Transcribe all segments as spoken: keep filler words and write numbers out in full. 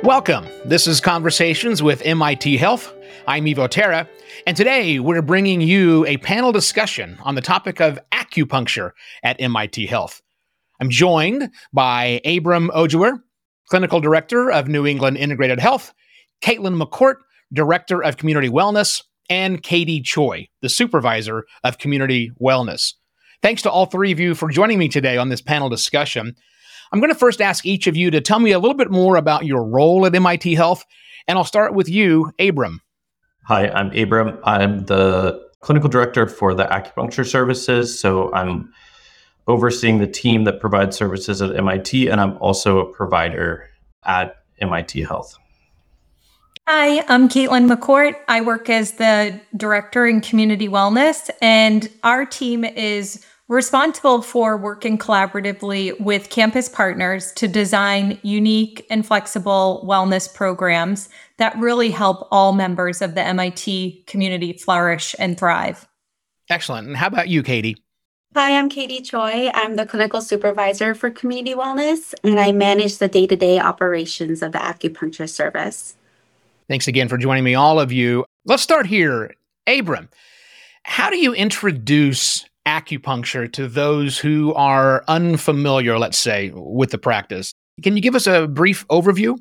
Welcome. This is Conversations with M I T Health. I'm Ivo Terra, and today we're bringing you a panel discussion on the topic of acupuncture at M I T Health. I'm joined by Abram Oduor, Clinical Director of New England Integrated Health, Caitlin McCourt, Director of Community Wellness, and Katie Choi, the Supervisor of Community Wellness. Thanks to all three of you for joining me today on this panel discussion. I'm going to first ask each of you to tell me a little bit more about your role at M I T Health, and I'll start with you, Abram. Hi, I'm Abram. I'm the Clinical Director for the acupuncture services, so I'm overseeing the team that provides services at M I T, and I'm also a provider at M I T Health. Hi, I'm Caitlin McCourt. I work as the Director in Community Wellness, and our team is responsible for working collaboratively with campus partners to design unique and flexible wellness programs that really help all members of the M I T community flourish and thrive. Excellent. And how about you, Katie? Hi, I'm Katie Choi. I'm the Clinical Supervisor for Community Wellness, and I manage the day-to-day operations of the acupuncture service. Thanks again for joining me, all of you. Let's start here. Abram, how do you introduce acupuncture to those who are unfamiliar, let's say, with the practice? Can you give us a brief overview?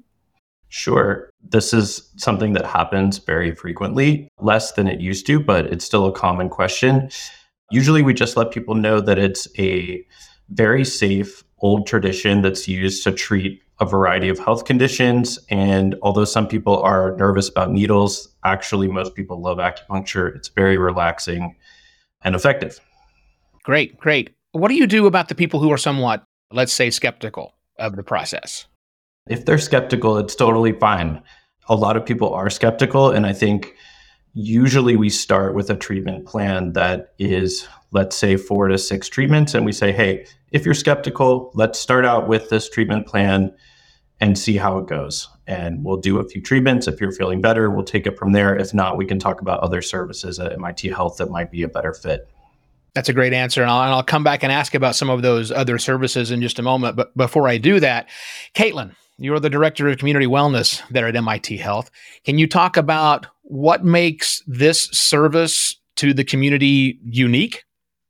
Sure. This is something that happens very frequently, less than it used to, but it's still a common question. Usually we just let people know that it's a very safe old tradition that's used to treat a variety of health conditions. And although some people are nervous about needles, actually most people love acupuncture. It's very relaxing and effective. Great, great. What do you do about the people who are somewhat, let's say, skeptical of the process? If they're skeptical, it's totally fine. A lot of people are skeptical, and I think usually we start with a treatment plan that is, let's say, four to six treatments, and we say, hey, if you're skeptical, let's start out with this treatment plan and see how it goes. And we'll do a few treatments. If you're feeling better, we'll take it from there. If not, we can talk about other services at M I T Health that might be a better fit. That's a great answer, and I'll, and I'll come back and ask about some of those other services in just a moment. But before I do that, Caitlin, you're the Director of Community Wellness there at M I T Health. Can you talk about what makes this service to the community unique?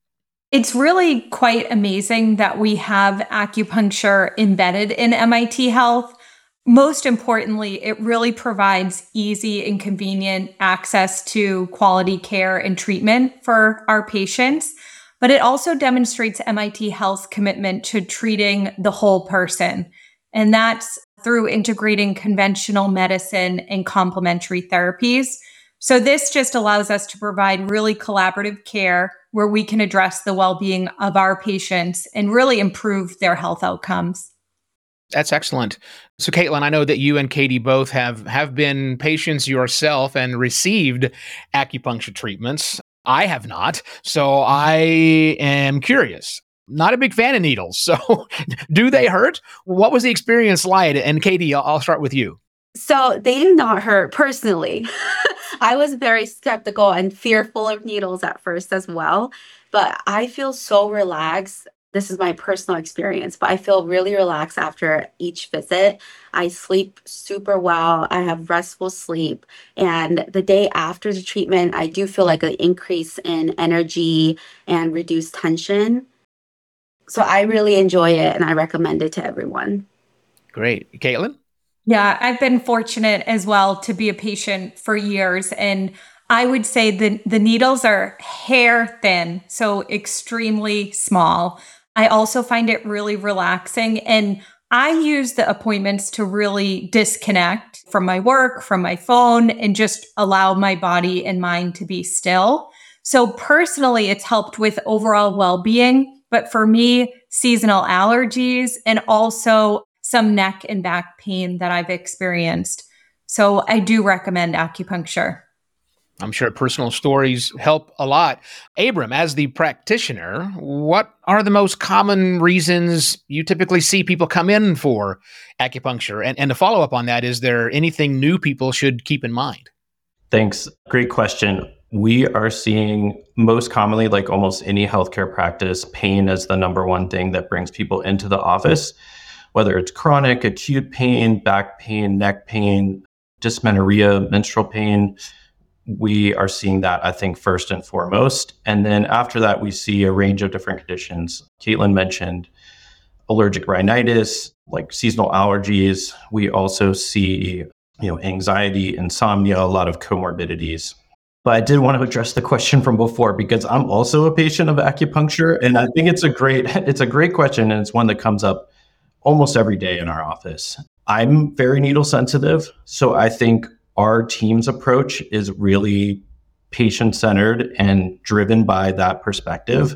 It's really quite amazing that we have acupuncture embedded in M I T Health. Most importantly, it really provides easy and convenient access to quality care and treatment for our patients, but it also demonstrates M I T Health's commitment to treating the whole person. And that's through integrating conventional medicine and complementary therapies. So this just allows us to provide really collaborative care where we can address the well-being of our patients and really improve their health outcomes. That's excellent. So, Caitlin, I know that you and Katie both have, have been patients yourself and received acupuncture treatments. I have not, so I am curious. Not a big fan of needles, so do they hurt? What was the experience like? And Katie, I'll, I'll start with you. So they do not hurt personally. I was very skeptical and fearful of needles at first as well, but I feel so relaxed. This is my personal experience, but I feel really relaxed after each visit. I sleep super well. I have restful sleep. And the day after the treatment, I do feel like an increase in energy and reduced tension. So I really enjoy it and I recommend it to everyone. Great. Caitlin? Yeah, I've been fortunate as well to be a patient for years. And I would say the, the needles are hair thin, so extremely small. I also find it really relaxing. And I use the appointments to really disconnect from my work, from my phone, and just allow my body and mind to be still. So personally, it's helped with overall well-being. But for me, seasonal allergies and also some neck and back pain that I've experienced. So I do recommend acupuncture. I'm sure personal stories help a lot. Abram, as the practitioner, what are the most common reasons you typically see people come in for acupuncture? And, and to follow up on that, is there anything new people should keep in mind? Thanks. Great question. We are seeing most commonly, like almost any healthcare practice, pain as the number one thing that brings people into the office. whether it's chronic, acute pain, back pain, neck pain, dysmenorrhea, menstrual pain. We are seeing that, I think, first and foremost. And then after that, we see a range of different conditions. Caitlin mentioned allergic rhinitis, like seasonal allergies. We also see, you know, anxiety, insomnia, a lot of comorbidities. But I did want to address the question from before because I'm also a patient of acupuncture, and I think it's a great it's a great question, and it's one that comes up almost every day in our office. I'm very needle sensitive, so I think our team's approach is really patient-centered and driven by that perspective.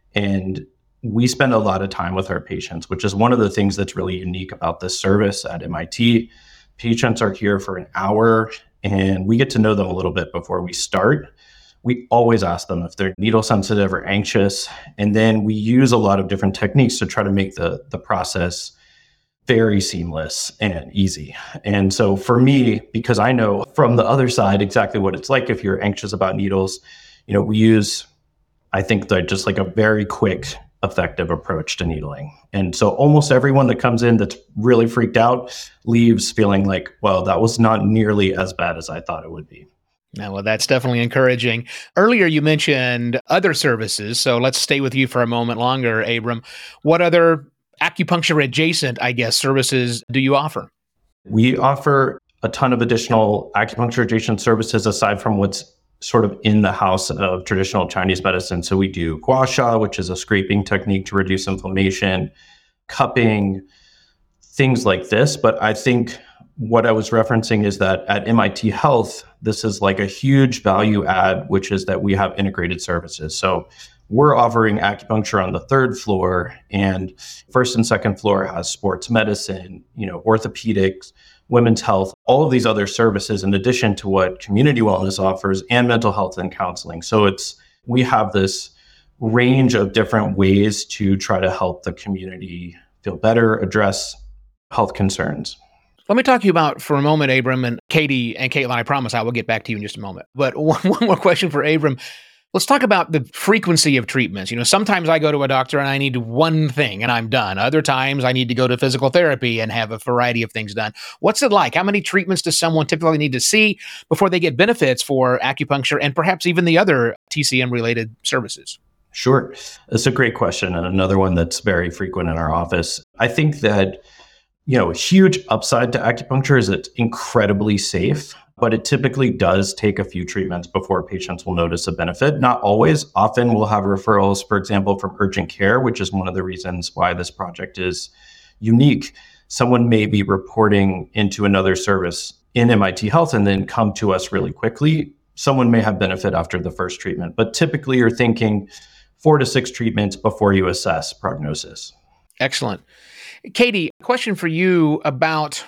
And we spend a lot of time with our patients, which is one of the things that's really unique about this service at M I T. Patients are here for an hour, and we get to know them a little bit before we start. We always ask them if they're needle sensitive or anxious, and then we use a lot of different techniques to try to make the, the process very seamless and easy. And so for me, because I know from the other side exactly what it's like if you're anxious about needles, you know, we use, I think, that just like a very quick, effective approach to needling. And so almost everyone that comes in that's really freaked out leaves feeling like, well, that was not nearly as bad as I thought it would be. Yeah, well, that's definitely encouraging. Earlier, you mentioned other services. So let's stay with you for a moment longer, Abram. What other acupuncture adjacent, I guess, services do you offer? We offer a ton of additional acupuncture adjacent services aside from what's sort of in the house of traditional Chinese medicine. So we do gua sha, which is a scraping technique to reduce inflammation, cupping, things like this. But I think what I was referencing is that at M I T Health, this is like a huge value add, which is that we have integrated services. So we're offering acupuncture on the third floor, and first and second floor has sports medicine, you know, orthopedics, women's health, all of these other services in addition to what community wellness offers and mental health and counseling. So it's, we have this range of different ways to try to help the community feel better, address health concerns. Let me talk to you about for a moment, Abram, and Katie and Caitlin. I promise I will get back to you in just a moment. But one, one more question for Abram. Let's talk about the frequency of treatments. You know, sometimes I go to a doctor and I need one thing and I'm done. Other times I need to go to physical therapy and have a variety of things done. What's it like? How many treatments does someone typically need to see before they get benefits for acupuncture and perhaps even the other T C M-related services? Sure. That's a great question, and another one that's very frequent in our office. I think that, you know, a huge upside to acupuncture is it's incredibly safe, but it typically does take a few treatments before patients will notice a benefit. Not always. Often we'll have referrals, for example, from urgent care, which is one of the reasons why this project is unique. Someone may be reporting into another service in M I T Health and then come to us really quickly. Someone may have benefit after the first treatment, but typically you're thinking four to six treatments before you assess prognosis. Excellent. Katie, question for you about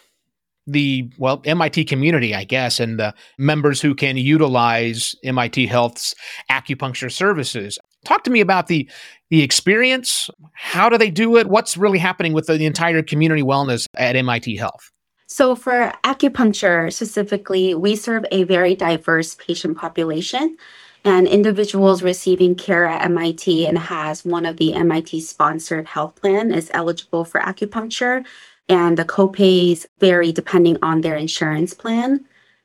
the, well, M I T community, I guess, and the members who can utilize M I T Health's acupuncture services. Talk to me about the the experience. How do they do it? What's really happening with the, the entire community wellness at M I T Health? So for acupuncture specifically, we serve a very diverse patient population, and individuals receiving care at M I T and has one of the M I T-sponsored health plan is eligible for acupuncture. And the copays vary depending on their insurance plan.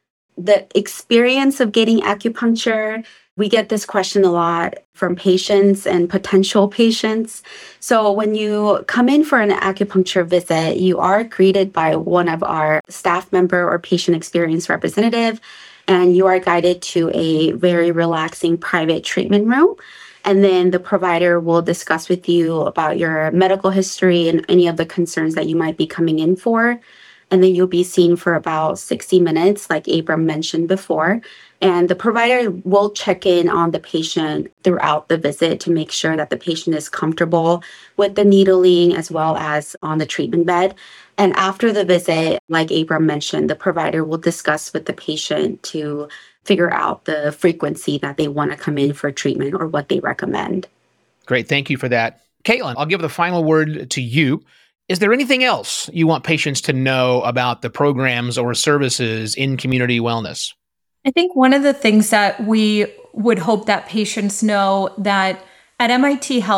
The experience of getting acupuncture, we get this question a lot from patients and potential patients. So when you come in for an acupuncture visit, you are greeted by one of our staff member or patient experience representative, and you are guided to a very relaxing private treatment room. And then the provider will discuss with you about your medical history and any of the concerns that you might be coming in for. And then you'll be seen for about sixty minutes, like Abram mentioned before. And the provider will check in on the patient throughout the visit to make sure that the patient is comfortable with the needling as well as on the treatment bed. And after the visit, like Abram mentioned, the provider will discuss with the patient to figure out the frequency that they want to come in for treatment or what they recommend. Great. Thank you for that. Caitlin, I'll give the final word to you. Is there anything else you want patients to know about the programs or services in community wellness? I think one of the things that we would hope that patients know that at M I T Health,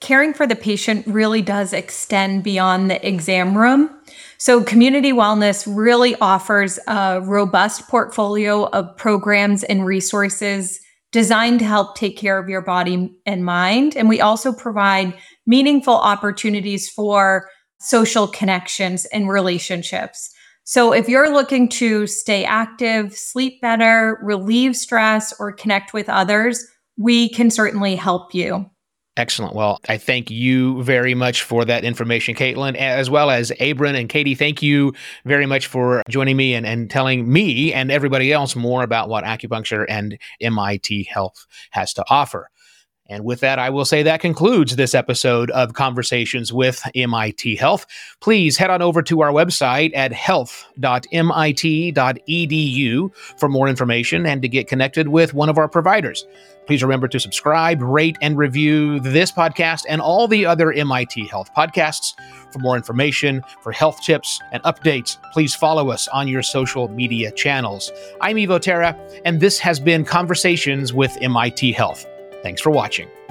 caring for the patient really does extend beyond the exam room. So Community Wellness really offers a robust portfolio of programs and resources designed to help take care of your body and mind. And we also provide meaningful opportunities for social connections and relationships. So if you're looking to stay active, sleep better, relieve stress, or connect with others, we can certainly help you. Excellent. Well, I thank you very much for that information, Caitlin, as well as Abram and Katie. Thank you very much for joining me and, and telling me and everybody else more about what acupuncture and M I T Health has to offer. And with that, I will say that concludes this episode of Conversations with M I T Health. Please head on over to our website at health dot m i t dot e d u for more information and to get connected with one of our providers. Please remember to subscribe, rate, and review this podcast and all the other M I T Health podcasts. For more information, for health tips and updates, please follow us on your social media channels. I'm Evo Terra, and this has been Conversations with M I T Health. Thanks for watching.